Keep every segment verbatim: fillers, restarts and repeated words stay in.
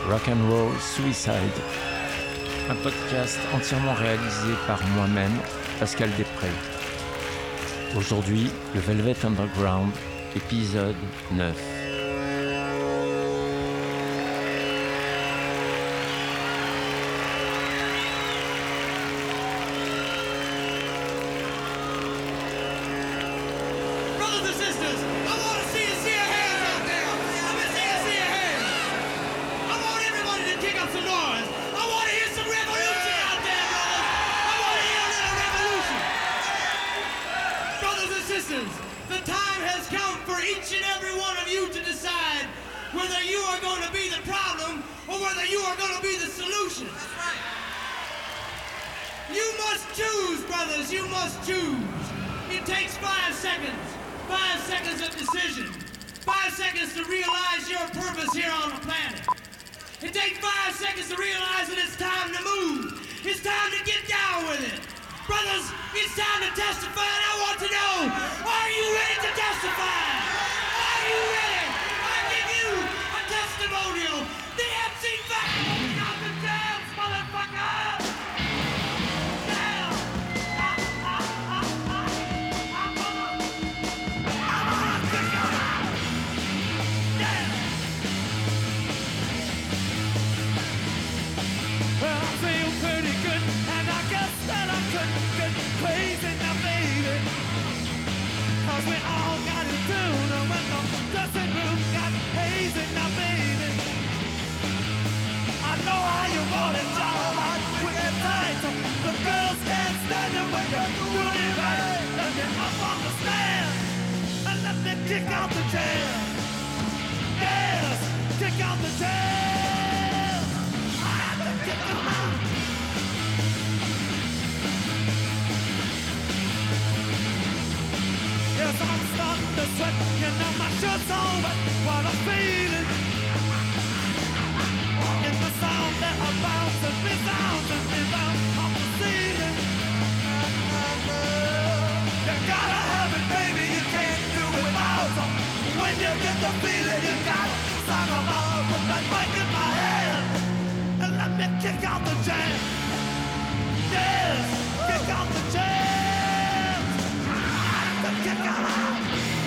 Rock and Roll Suicide, un podcast entièrement réalisé par moi-même, Pascal Després. Aujourd'hui, le Velvet Underground, épisode neuf. The time has come for each and every one of you to decide whether you are going to be the problem or whether you are going to be the solution. That's right. You must choose, brothers, you must choose. It takes five seconds, five seconds of decision, five seconds to realize your purpose here on the planet. It takes five seconds to realize that it's time to move. It's time to get down with it. Brothers, it's time to testify, and I want to know, are you ready to testify? Are you ready? I give you a testimonial. The M C five of the dance, motherfucker! Yeah! I, I, I, I, I'm gonna... I'm gonna kick you out! Yeah! Well, I feel pretty good, and I guess that I could get crazy now, baby. Cause we all got it down, and when the dressing room got hazy now, baby. I know how you want it, y'all, we get tight. The girls can't stand it when you're doing it right. Let me up on the stand, and let me kick out the jam. Yes, kick out the jam. I have to kick them out. Yes, I'm starting to sweat, you know my shirt's all wet. What I'm feeling is the sound that I bounce and resounds and rebounds off the ceiling. You gotta have it, baby, you can't do it without. When you get the feeling, you gotta sing along. Put that mic in my hand and let me kick out the jam. Yes, kick out the jam. Kick out.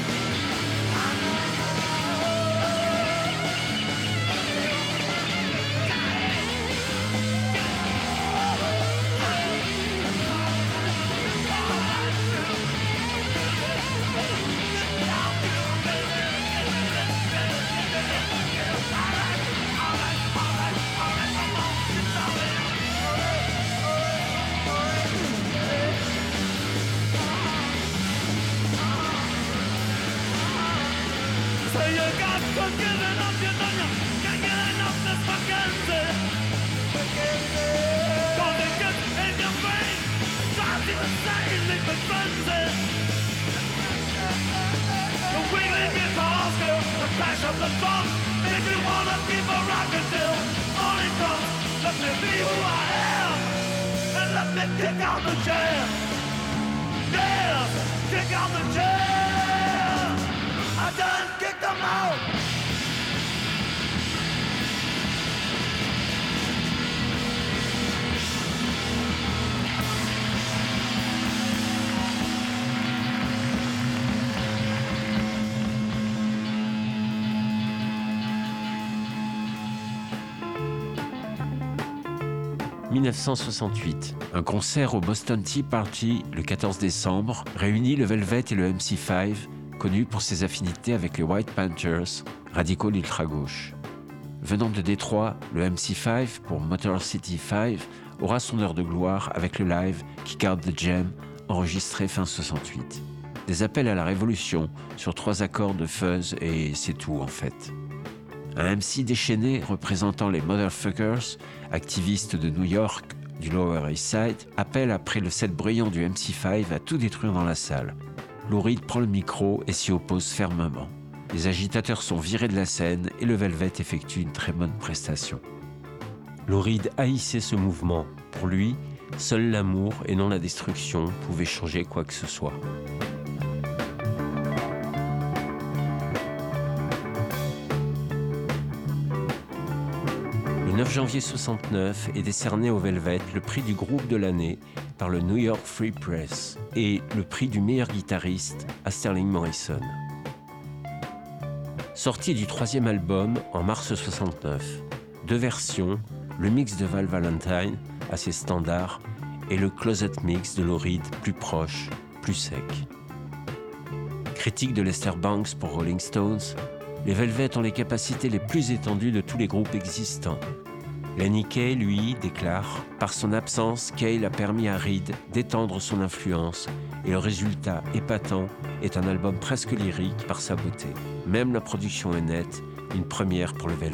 So you got to give it up, you know you can't get enough this fucking Don't it get in your brain, drives you insane, leave it frenzy. The wiggling guitars go, the crash of the drums, make you wanna keep a rockin' till morning comes. Let me be who I am, and let me kick out the jam. Yeah, kick out the jam. I done kicked them out. dix-neuf cent soixante-huit, un concert au Boston Tea Party le quatorze décembre réunit le Velvet et le M C cinq, connu pour ses affinités avec les White Panthers, radicaux d'ultra-gauche. Venant de Détroit, le M C cinq, pour Motor City cinq, aura son heure de gloire avec le live Kick Out the Jam, enregistré fin soixante-huit. Des appels à la révolution sur trois accords de fuzz et c'est tout en fait. Un M C déchaîné représentant les Motherfuckers, activistes de New York, du Lower East Side, appelle après le set brillant du M C cinq à tout détruire dans la salle. Lou Reed prend le micro et s'y oppose fermement. Les agitateurs sont virés de la scène et le Velvet effectue une très bonne prestation. Lou Reed haïssait ce mouvement. Pour lui, seul l'amour et non la destruction pouvait changer quoi que ce soit. neuf janvier soixante-neuf est décerné au Velvet le prix du groupe de l'année par le New York Free Press et le prix du meilleur guitariste à Sterling Morrison. Sortie du troisième album en mars soixante-neuf, deux versions, le mix de Val Valentine, assez standard, et le closet mix de Lou Reed, plus proche, plus sec. Critique de Lester Bangs pour Rolling Stones, les Velvet ont les capacités les plus étendues de tous les groupes existants. Lenny Kaye, lui, déclare « Par son absence, Cale a permis à Reed d'étendre son influence et le résultat épatant est un album presque lyrique par sa beauté. Même la production est nette, une première pour le Velvet. »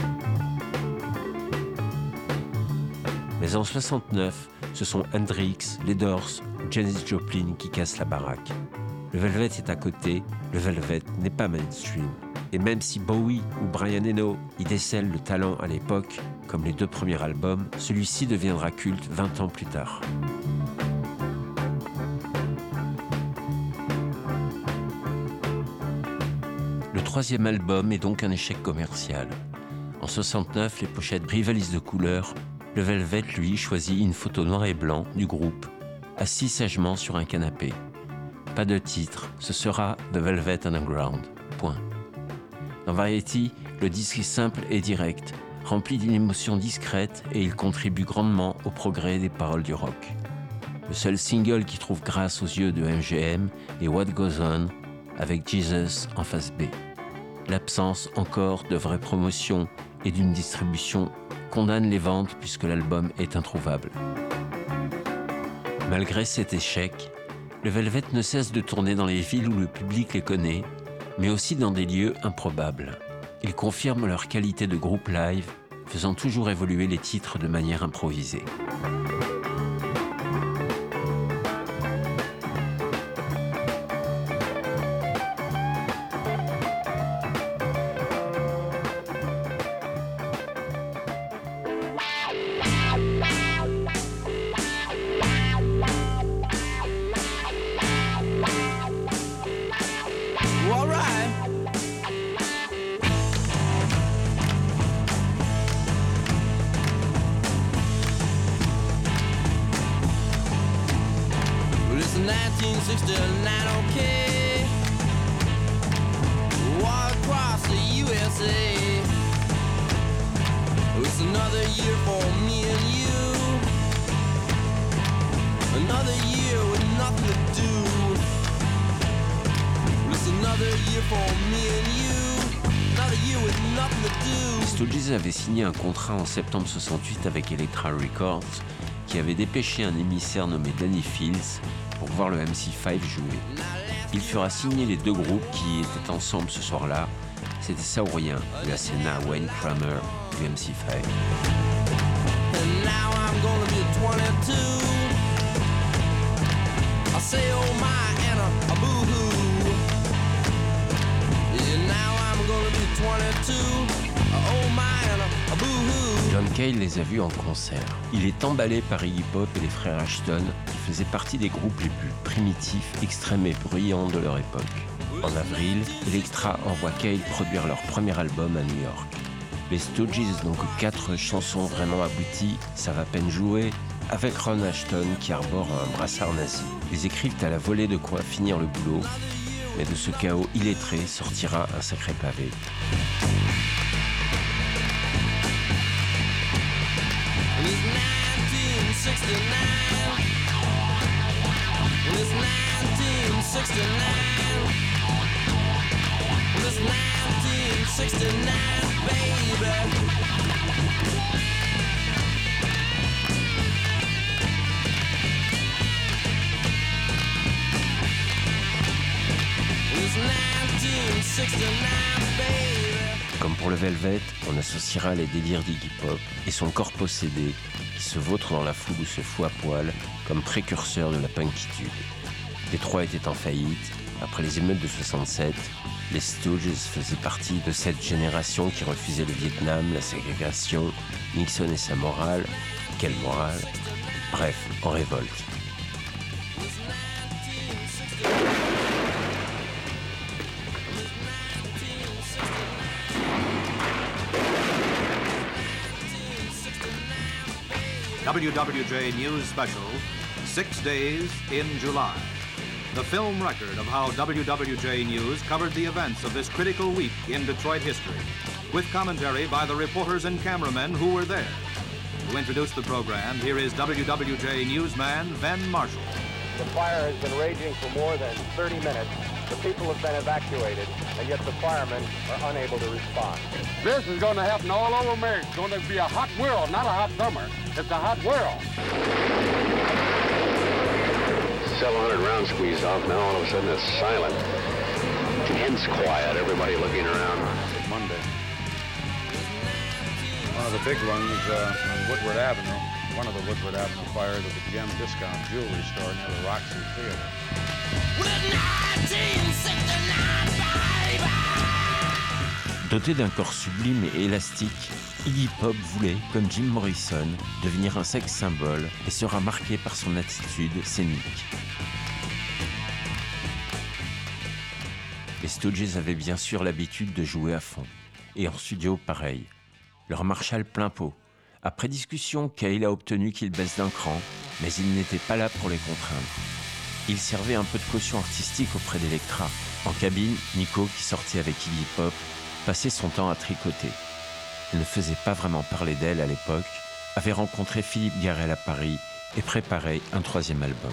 Mais en soixante-neuf, ce sont Hendrix, les Doors ou Janis Joplin qui cassent la baraque. Le Velvet est à côté, le Velvet n'est pas mainstream. Et même si Bowie ou Brian Eno y décèlent le talent à l'époque, comme les deux premiers albums, celui-ci deviendra culte vingt ans plus tard. Le troisième album est donc un échec commercial. En soixante-neuf, les pochettes rivalisent de couleurs. Le Velvet, lui, choisit une photo noir et blanc du groupe, assis sagement sur un canapé. Pas de titre, ce sera The Velvet Underground. Point. Dans Variety, le disque est simple et direct, rempli d'une émotion discrète et il contribue grandement au progrès des paroles du rock. Le seul single qui trouve grâce aux yeux de M G M est What Goes On, avec Jesus en face B. L'absence encore de vraie promotion et d'une distribution condamne les ventes puisque l'album est introuvable. Malgré cet échec, le Velvet ne cesse de tourner dans les villes où le public les connaît, mais aussi dans des lieux improbables. Ils confirment leur qualité de groupe live, faisant toujours évoluer les titres de manière improvisée. nineteen sixty-nine, okay. Walk across the U S A. It's another year for me and you. Another year with nothing to do. It's another year for me and you. Another year with nothing to do. Les Stooges avaient signé un contrat en septembre soixante-huit avec Elektra Records qui avait dépêché un émissaire nommé Danny Fields pour voir le M C cinq jouer. Il fera signer les deux groupes qui étaient ensemble ce soir-là. C'était ça ou rien, la Senna Wayne Kramer du M C cinq. And now I'm gonna be twenty-two. I say oh my and a, a boo-hoo. Yeah, now I'm gonna be twenty-two. Oh my and a, a boo-hoo. John Cale les a vus en concert. Il est emballé par Iggy Pop et les frères Ashton, qui faisaient partie des groupes les plus primitifs, extrêmes et bruyants de leur époque. En avril, Elektra envoie Cale produire leur premier album à New York. Les Stooges n'ont que quatre chansons vraiment abouties, ça va à peine jouer, avec Ron Ashton qui arbore un brassard nazi. Ils écrivent à la volée de quoi finir le boulot, mais de ce chaos illettré sortira un sacré pavé. nineteen sixty-nine. It's nineteen sixty-nine. It's nineteen sixty-nine, baby. It's nineteen sixty-nine, baby. Comme pour le Velvet, on associera les délires d'Iggy Pop et son corps possédé qui se vautre dans la foule ou se fout à poil comme précurseur de la punkitude. Détroit était en faillite. Après les émeutes de soixante-sept, les Stooges faisaient partie de cette génération qui refusait le Vietnam, la ségrégation, Nixon et sa morale. Quelle morale? Bref, en révolte. W W J News Special, Six Days in July. The film record of how W W J News covered the events of this critical week in Detroit history, with commentary by the reporters and cameramen who were there. To introduce the program, here is W W J newsman Ben Marshall. The fire has been raging for more than thirty minutes. The people have been evacuated, and yet the firemen are unable to respond. This is going to happen all over America. It's going to be a hot world, not a hot summer. It's a hot world. seven hundred rounds squeezed off. Now all of a sudden it's silent. Tense quiet. Everybody looking around. Monday. One of the big ones uh, on Woodward Avenue. One of the Woodward Avenue fires at the Gem Discount Jewelry Store near the Roxy Theater. Doté d'un corps sublime et élastique, Iggy Pop voulait, comme Jim Morrison, devenir un sex symbole et sera marqué par son attitude scénique. Les Stooges avaient bien sûr l'habitude de jouer à fond. Et en studio, pareil. Leur Marshall plein pot. Après discussion, Cale a obtenu qu'ils baissent d'un cran, mais il n'était pas là pour les contraindre. Il servait un peu de caution artistique auprès d'Electra. En cabine, Nico, qui sortait avec Iggy Pop, passait son temps à tricoter. Elle ne faisait pas vraiment parler d'elle à l'époque, avait rencontré Philippe Garrel à Paris et préparait un troisième album.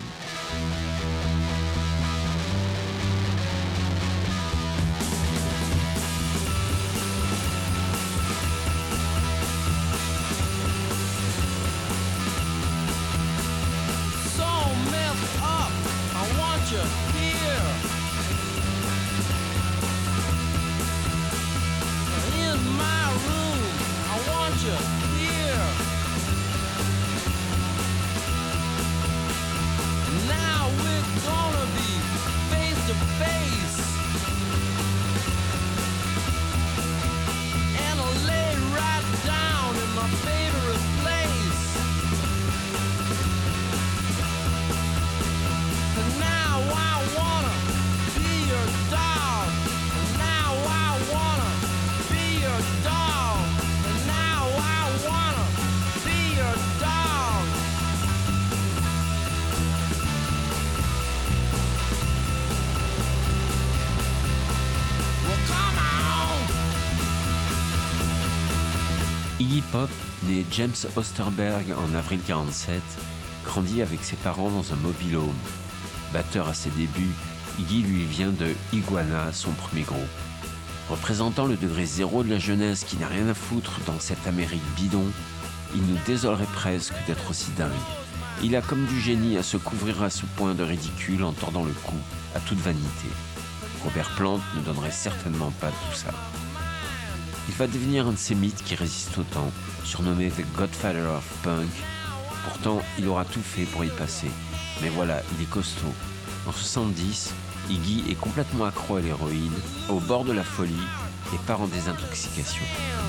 Iggy Pop, né James Osterberg en avril quarante-sept, grandit avec ses parents dans un mobile home. Batteur à ses débuts, Iggy lui vient de Iguana, son premier groupe. Représentant le degré zéro de la jeunesse qui n'a rien à foutre dans cette Amérique bidon, il nous désolerait presque d'être aussi dingue. Il a comme du génie à se couvrir à ce point de ridicule en tordant le cou à toute vanité. Robert Plant ne donnerait certainement pas tout ça. Il va devenir un de ces mythes qui résistent au temps, surnommé The Godfather of Punk. Pourtant, il aura tout fait pour y passer. Mais voilà, il est costaud. En soixante-dix, Iggy est complètement accro à l'héroïne, au bord de la folie et part en désintoxication.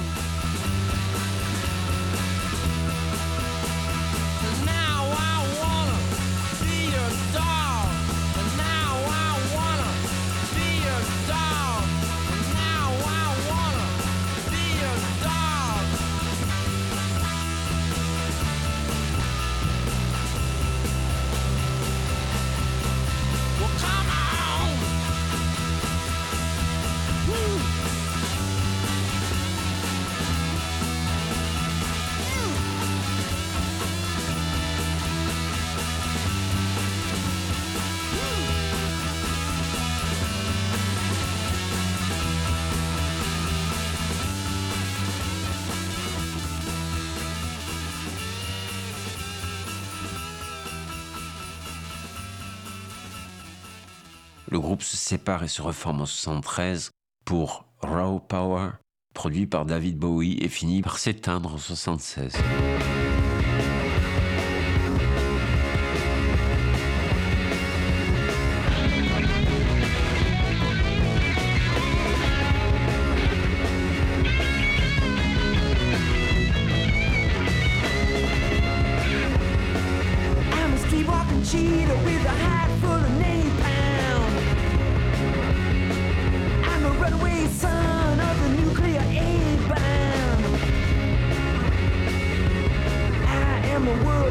Le groupe se sépare et se reforme en soixante-treize pour Raw Power, produit par David Bowie et finit par s'éteindre en soixante-seize. I'm a world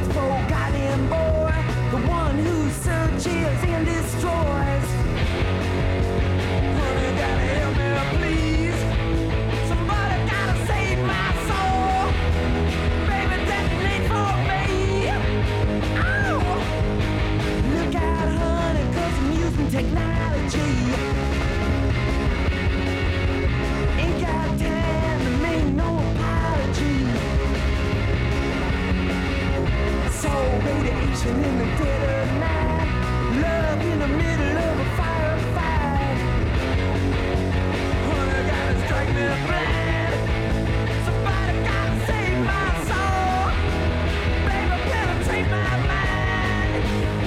and destroys. Honey, gotta help me, please. Somebody gotta save my soul. Baby, that ain't for me. Oh, look out, honey, 'cause I'm using technology. Ain't got time to make no apology. So radiation in the dead of night, love in the middle of a firefight. Honey, gotta strike me blind. Somebody gotta save my soul. Baby, penetrate my mind.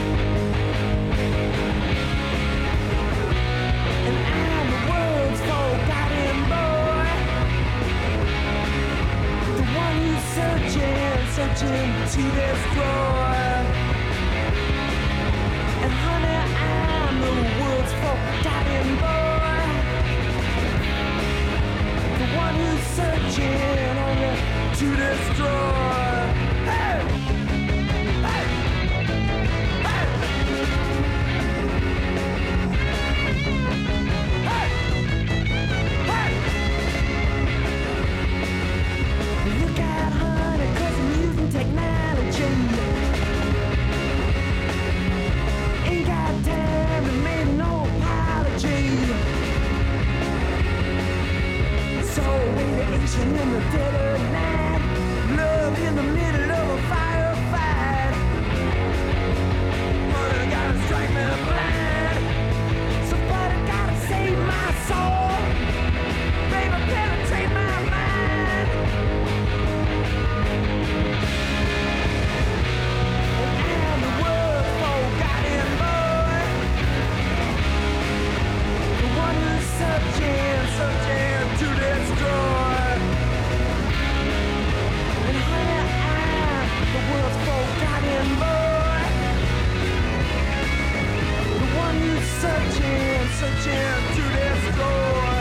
And I'm the world's forgotten boy, the one who's searching, searching to destroy. And honey, I'm the world's forgotten boy, the one who's searching only to destroy. Hey! Hey! Hey! Hey! Hey! Look out, honey, 'cause I'm using technology. Ain't got time to make no apology. So radiation in the dead of night, love in the middle of a firefight. Honey, gotta strike me blind. Somebody gotta save my soul. Baby, penetrate my mind. And I'm the world's forgotten boy, the one who's searching, searching to destroy. And honey, I'm the world's forgotten boy, the one who's searching, searching to destroy.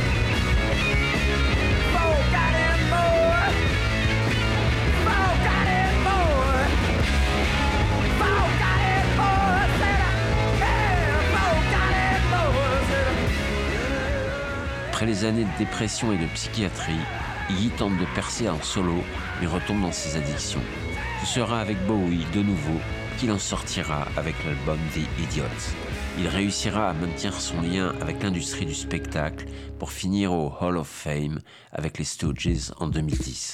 Forgotten boy, forgotten boy, forgotten boy, said I, yeah, forgotten boy, said I. Après les années de dépression et de psychiatrie, Iggy tente de percer en solo, mais retombe dans ses addictions. Ce sera avec Bowie, de nouveau, qu'il en sortira avec l'album The Idiots. Il réussira à maintenir son lien avec l'industrie du spectacle pour finir au Hall of Fame avec les Stooges en deux mille dix.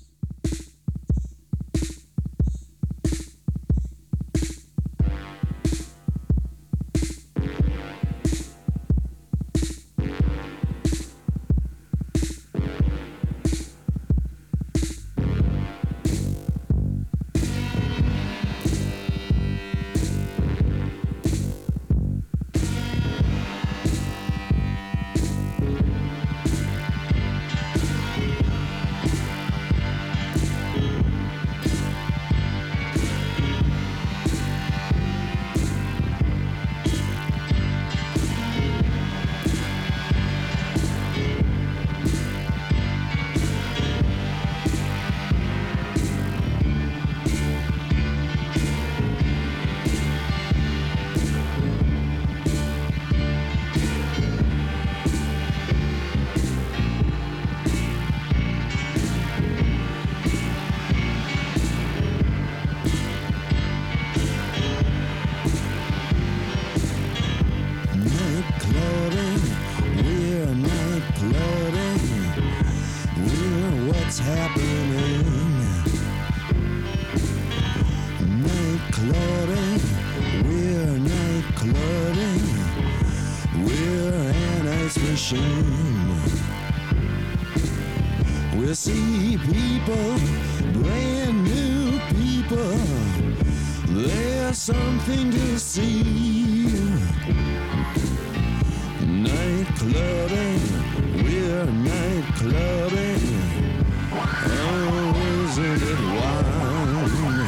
We'll see people, brand new people. There's something to see. Night clubbing, we're night clubbing. Oh, isn't it wild?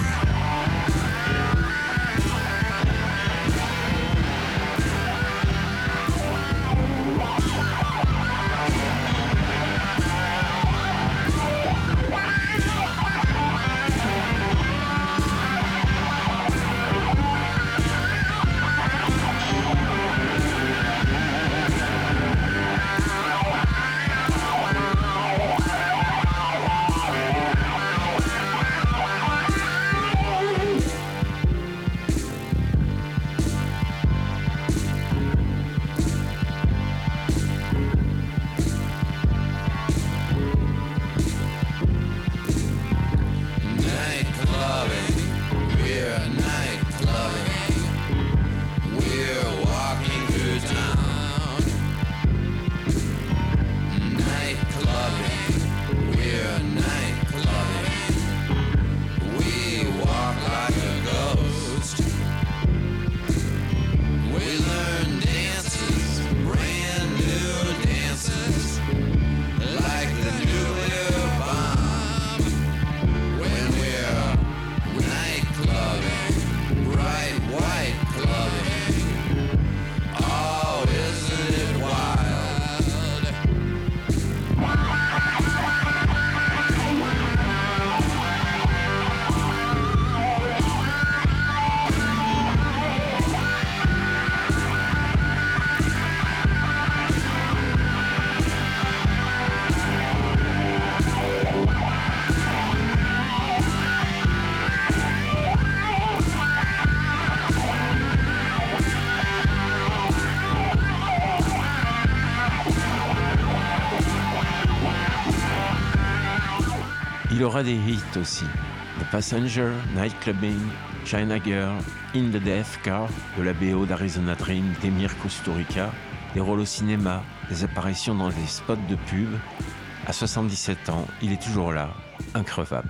Il aura des hits aussi. The Passenger, Nightclubbing, China Girl, In the Death Car, de la B O d'Arizona Dream d'Emir Kusturica, des rôles au cinéma, des apparitions dans des spots de pub. À soixante-dix-sept ans, il est toujours là, increvable.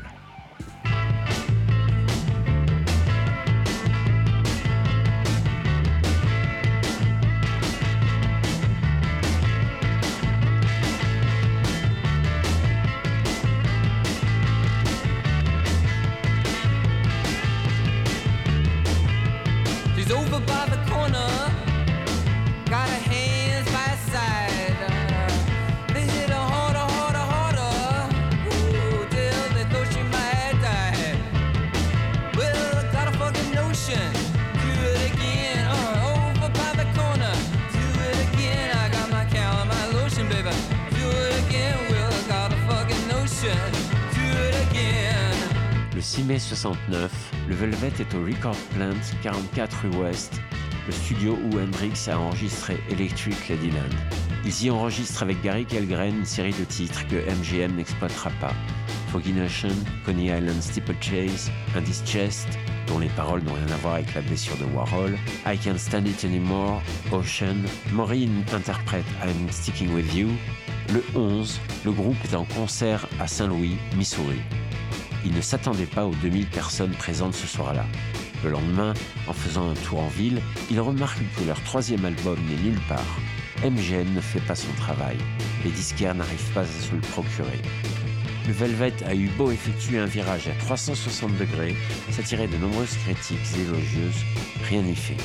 She's over by the corner, got her hands by her side. Uh, they hit her harder, harder, harder. Ooh, till they thought she might die. Well, I got a fucking notion, do it again. Uh, over by the corner, do it again. I got my cow and my lotion, baby. Do it again. Well, I got a fucking notion, do it again. Le six mai soixante-neuf, le Velvet est au Record Plant, quarante-quatre rue Ouest, le studio où Hendrix a enregistré Electric Ladyland. Ils y enregistrent avec Gary Kellgren une série de titres que M G M n'exploitera pas. Foggy Nation, Coney Island Steeplechase, Andy's Chest, dont les paroles n'ont rien à voir avec la blessure de Warhol, I Can't Stand It Anymore, Ocean, Maureen interprète I'm Sticking With You. Le onze, le groupe est en concert à Saint-Louis, Missouri. Ils ne s'attendaient pas aux deux mille personnes présentes ce soir-là. Le lendemain, en faisant un tour en ville, ils remarquent que leur troisième album n'est nulle part. M G M ne fait pas son travail. Les disquaires n'arrivent pas à se le procurer. Le Velvet a eu beau effectuer un virage à trois cent soixante degrés, s'attirer de nombreuses critiques élogieuses, rien n'y fait.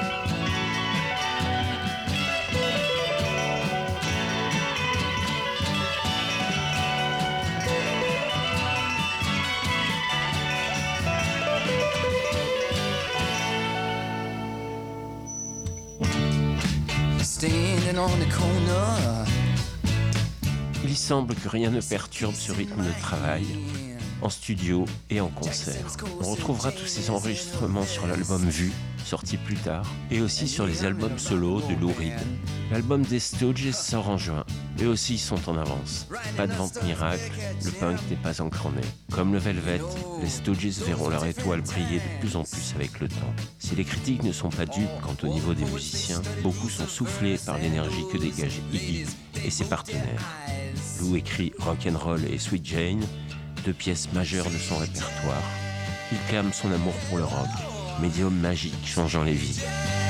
Standing on the corner. Il semble que rien ne perturbe ce rythme de travail, en studio et en concert. On retrouvera tous ces enregistrements sur l'album Vue, sorti plus tard, et aussi sur les albums solo de Lou Reed. L'album des Stooges sort en juin. Eux aussi sont en avance. Pas de vente miracle, le punk n'est pas encore né. Comme le Velvet, les Stooges verront leur étoile briller de plus en plus avec le temps. Si les critiques ne sont pas dupes quant au niveau des musiciens, beaucoup sont soufflés par l'énergie que dégage Iggy et ses partenaires. Lou écrit Rock'n'Roll et Sweet Jane, deux pièces majeures de son répertoire. Il clame son amour pour le rock, médium magique changeant les vies.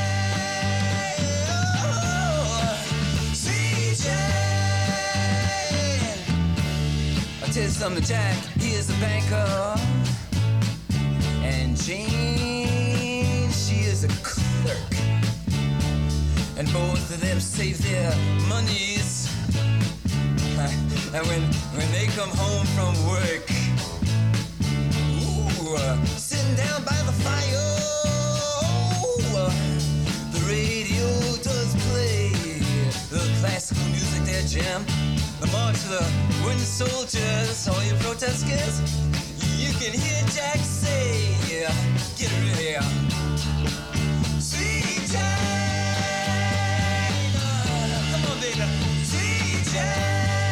I'll tell you something, Jack, he is a banker. And Jane, she is a clerk. And both of them save their monies. And when, when they come home from work, ooh, uh, sitting down by the fire, oh, uh, the radio does play the classical music, their jam. The march of the wooden soldiers, all you protesters, you can hear Jack say, get rid of here. Sweet Jane, uh, come on baby, Sweet Jane.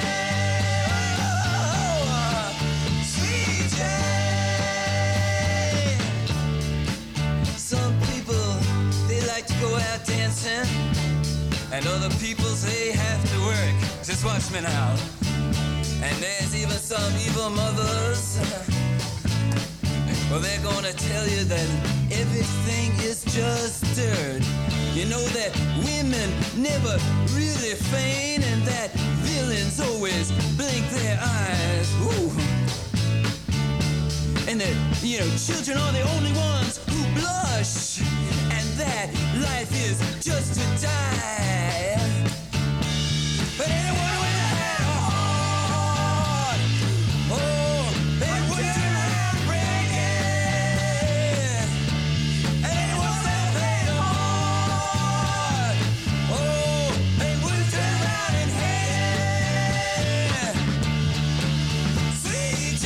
Go out dancing, and other people say have to work. Just watch me now. And there's even some evil mothers. Well, they're gonna tell you that everything is just dirt. You know that women never really feign, and that villains always blink their eyes. Ooh. And that, you know, children are the only ones who blush. That life is just to die. But anyone with a heart, oh, they would turn around breaking. And anyone with a heart, oh, they would turn around and hate. Sweet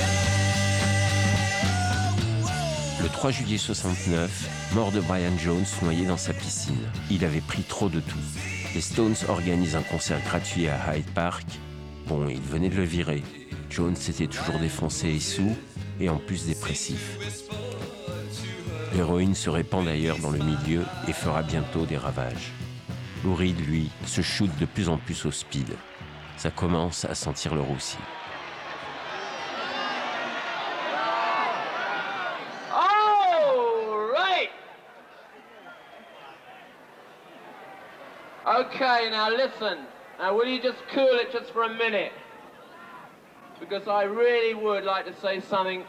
Jane. Le trois juillet soixante-neuf, mort de Brian Jones noyé dans sa piscine. Il avait pris trop de tout. Les Stones organisent un concert gratuit à Hyde Park. Bon, ils venaient de le virer. Jones était toujours défoncé et sous, et en plus dépressif. L'héroïne se répand d'ailleurs dans le milieu et fera bientôt des ravages. Lou Reed, lui, se shoot de plus en plus au speed. Ça commence à sentir le roussi. All right. Okay, now listen. Now will you just cool it just for a minute? Because I really would like to say something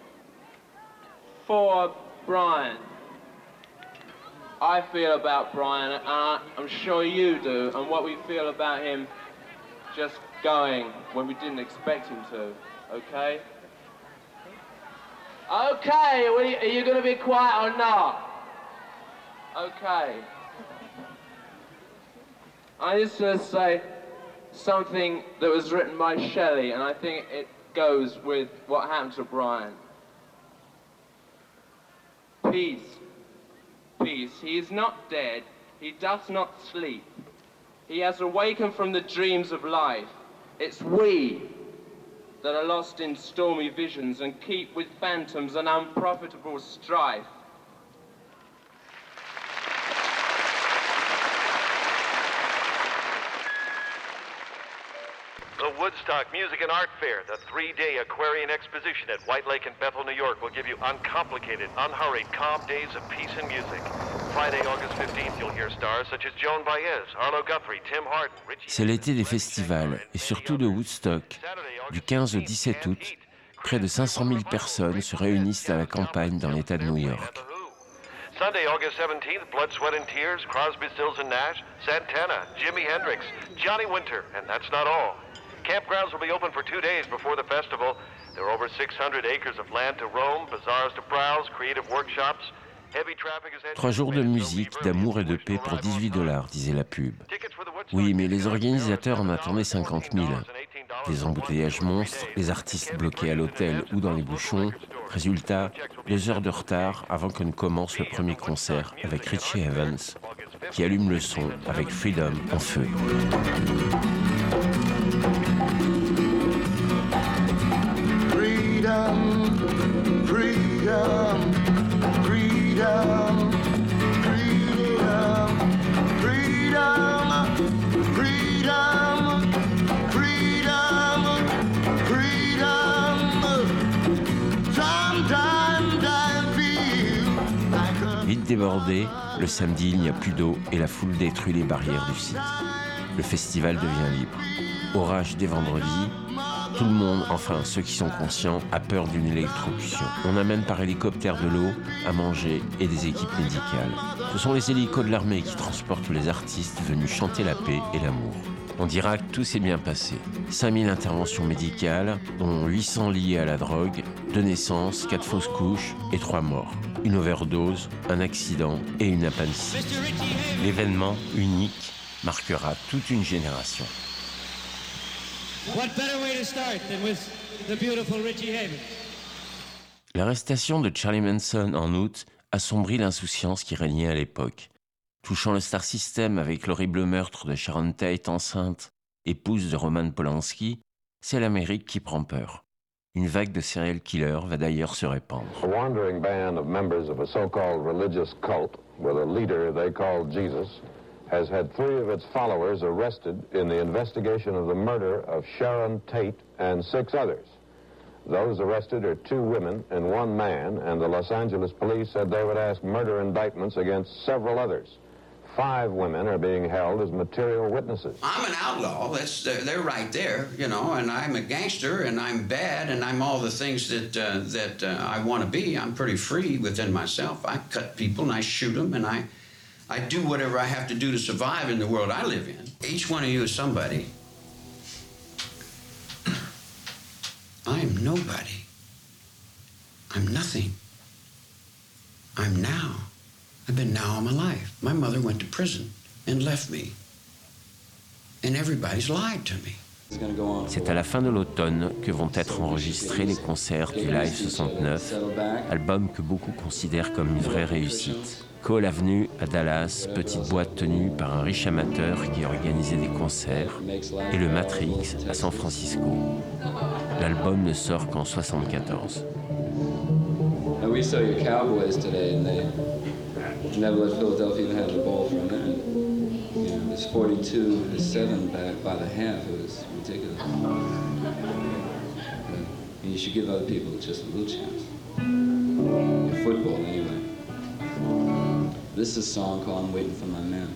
for Brian. I feel about Brian, and I, I'm sure you do, and what we feel about him just going when we didn't expect him to, okay? Okay, are you, are you going to be quiet or not? Okay. I just want to say something that was written by Shelley, and I think it goes with what happened to Brian. Peace, peace. He is not dead. He does not sleep. He has awakened from the dreams of life. It's we that are lost in stormy visions and keep with phantoms an unprofitable strife. The Woodstock Music and Art Fair, the three-day Aquarian Exposition at White Lake and Bethel, New York, will give you uncomplicated, unhurried, calm days of peace and music. Friday, August fifteenth, you'll hear stars such as Joan Baez, Arlo Guthrie, Tim Hardin, Richie... C'est l'été des festivals, et surtout de Woodstock. Du quinze au dix-sept août, près de cinq cent mille personnes se réunissent à la campagne dans l'État de New York. Sunday, August seventeenth, Blood, Sweat and Tears, Crosby, Stills and Nash, Santana, Jimi Hendrix, Johnny Winter, and that's not all. Campgrounds will be open for two days before the festival. There are over six hundred acres of land to roam, bazaars to browse, creative workshops. Heavy traffic is... Trois jours de musique, d'amour et de paix pour dix-huit dollars, disait la pub. Oui, mais les organisateurs en attendaient cinquante mille. Des embouteillages monstres, les artistes bloqués à l'hôtel ou dans les bouchons. Résultat, deux heures de retard avant que ne commence le premier concert avec Richie Evans, qui allume le son avec Freedom en feu. Freedom, freedom, freedom, freedom, freedom, freedom, freedom, freedom. Sometimes I feel like a... Vite débordé, le samedi, il n'y a plus d'eau et la foule détruit les barrières du site. Le festival devient libre. Orage dès vendredi. Tout le monde, enfin ceux qui sont conscients, a peur d'une électrocution. On amène par hélicoptère de l'eau, à manger et des équipes médicales. Ce sont les hélicos de l'armée qui transportent les artistes venus chanter la paix et l'amour. On dira que tout s'est bien passé. cinq mille interventions médicales, dont huit cents liées à la drogue, deux naissances, quatre fausses couches et trois morts. Une overdose, un accident et une appendicite. L'événement unique marquera toute une génération. What better way to start than with the beautiful Richie Havens? L'arrestation de Charlie Manson en août assombrit l'insouciance qui régnait à l'époque. Touchant le Star System avec l'horrible meurtre de Sharon Tate enceinte, épouse de Roman Polanski, c'est l'Amérique qui prend peur. Une vague de serial killers va d'ailleurs se répandre. A wandering band of members of a so-called religious cult with a leader they call Jesus has had three of its followers arrested in the investigation of the murder of Sharon Tate and six others. Those arrested are two women and one man, and the Los Angeles police said they would ask murder indictments against several others. Five women are being held as material witnesses. I'm an outlaw. That's they're right there, you know, and I'm a gangster, and I'm bad, and I'm all the things that uh, that uh, I want to be. I'm pretty free within myself. I cut people and I shoot them, and I I do whatever I have to do to survive in the world I live in. Each one of you is somebody. I am nobody. I'm nothing. I'm now. I've been now all my life. My mother went to prison and left me. And everybody's lied to me. C'est à la fin de l'automne que vont être enregistrés les concerts du Live soixante-neuf, album que beaucoup considèrent comme une vraie réussite. Cole Avenue à Dallas, petite boîte tenue par un riche amateur qui organisait des concerts, et le Matrix à San Francisco. L'album ne sort qu'en soixante-quatorze. And we saw your Cowboys today, and they never let Philadelphia even have the ball for a minute. You know, it was forty-two to seven back by the half. It was ridiculous. But you should give other people just a little chance. In football, anyway. This is a song called "I'm Waiting for My Man."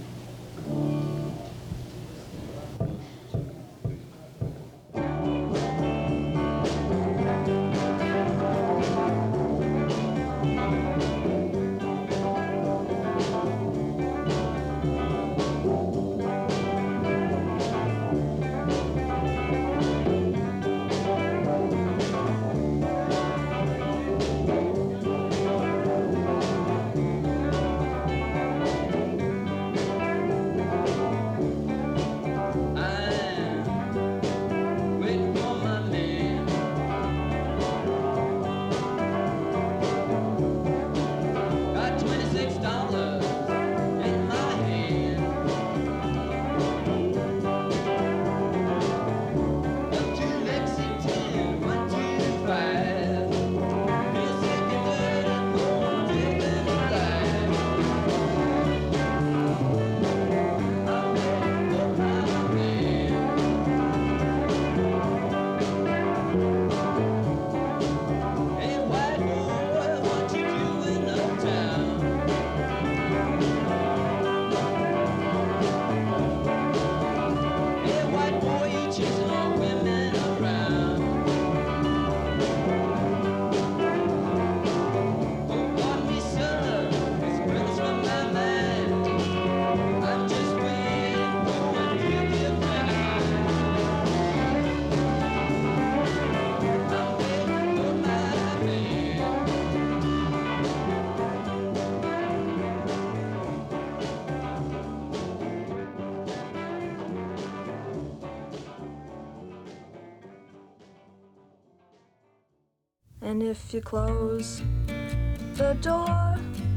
And if you close the door,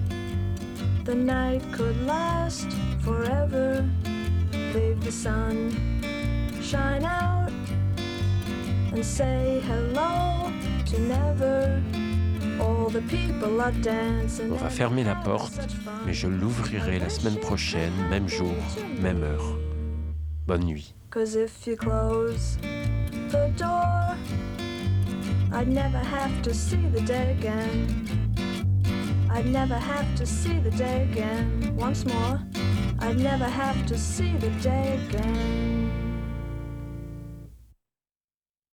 the night could last forever. Leave the sun shine out and say hello to never. All the people are dancing. On va fermer la porte, mais je l'ouvrirai la semaine prochaine, même jour, même heure. Bonne nuit. 'Cause if you close the door, I'd never have to see the day again. I'd never have to see the day again. Once more, I'd never have to see the day again.